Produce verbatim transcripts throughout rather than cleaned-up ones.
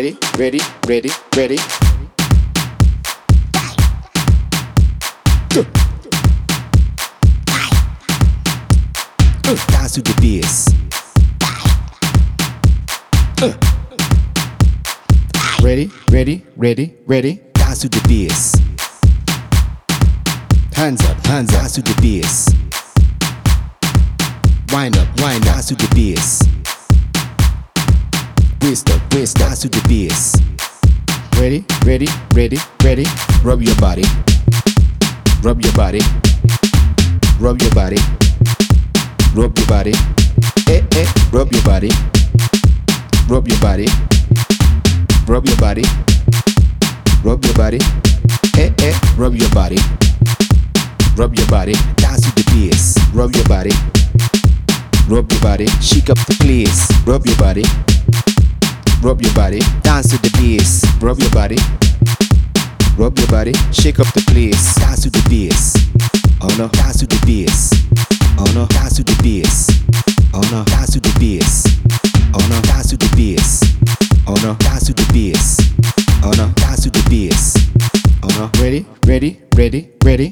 ready, ready, ready, ready. Uh. Uh. Dance to the bass. Uh. Ready, ready, ready, ready. Dance to the bass. Hands up, hands up. Dance to the bass. Wind up, wind up. Dance to the bass. Waist up, waist up. Dance to the bass. Ready, ready, ready, ready. Rub your body. Rub your body. Rub your body. Rub your body. Eh, eh. Rub your body. Rub your body. Rub your body. Rub your body. Eh, eh. Rub your body. Rub your body. Dance to the bass. Rub your body. Rub your body. Shake up the place. Rub your body. Rub your body. Dance to the bass. Rub your body. Rub your body. Shake up the place. Dance to the bass. Oh no. Dance to the bass. Oh no. Dance to the bass. Oh no. Dance to the bass. Oh no. Dance to the bass. Oh no. Dance to the bass. Oh no. Dance to the bass. Oh no. Ready, ready, ready, ready.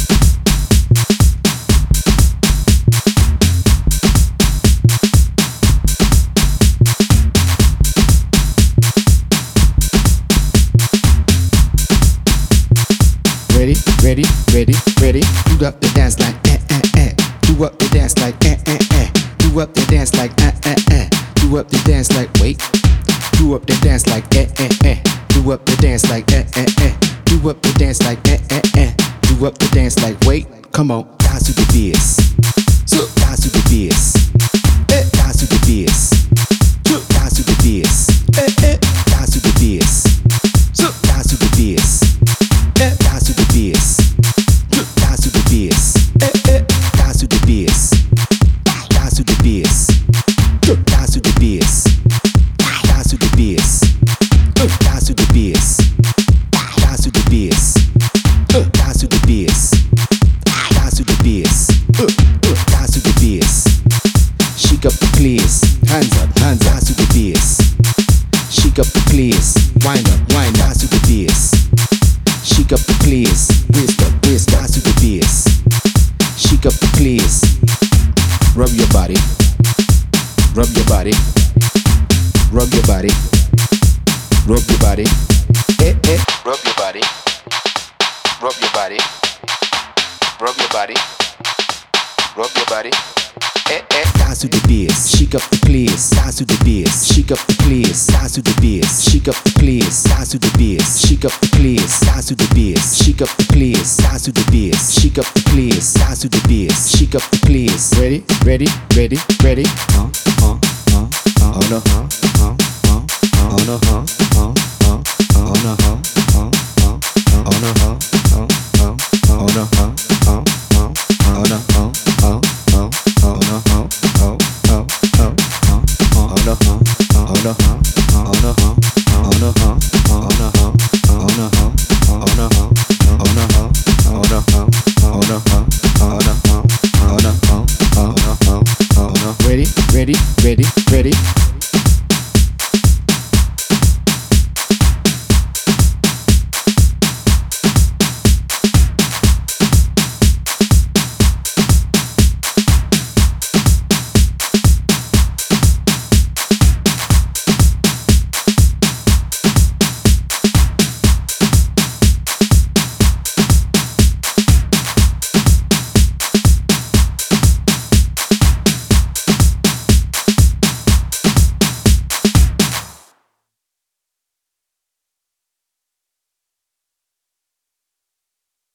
Ready, ready, ready, ready. Do up the dance like eh eh eh. Do up the dance like eh eh eh. Do up the dance like eh eh eh. Do up the dance like wait. Do up the dance like eh eh eh. Do up the dance like eh eh eh. Do up the dance like eh eh eh. Do up the dance like wait. Come on, dance to the bass. So dance to the bass. Eh, dance to the bass. So dance to the bass. Eh eh. Dance to the bass. So dance to the bass. Eh, dance to the bass. Dance to the bass. Eh eh. Dance to the bass. Dance to the bass. Dance to the bass. Dance to the bass. Dance to the bass. Dance to the bass. Dance to the bass. Dance to the bass. Dance to the bass. Shake up the place. Hands up, hands up. Dance to the bass. Shake up the place. Wind up, wind up. Dance to the bass. Shake up the place. Waist up, waist up. Dance to the bass. Shake up the place. Rub your body. Rub your body. Rub your body. Rub your body. Eh eh. Rub your body. Rub your body. Rub your body. Rub your body. Eh eh. Dance to the bass. Shake up the place. Dance to the bass. Shake up the place. Dance to the bass. Shake up the place. Dance to the bass. Shake up the place. Dance to the bass. Shake up the place. Dance to the bass. Shake up the place. Dance to the bass. Shake up the place. Ready, ready, ready, ready. Huh, huh, huh, huh. Oh no, huh, huh, huh, huh. Oh no, huh, huh.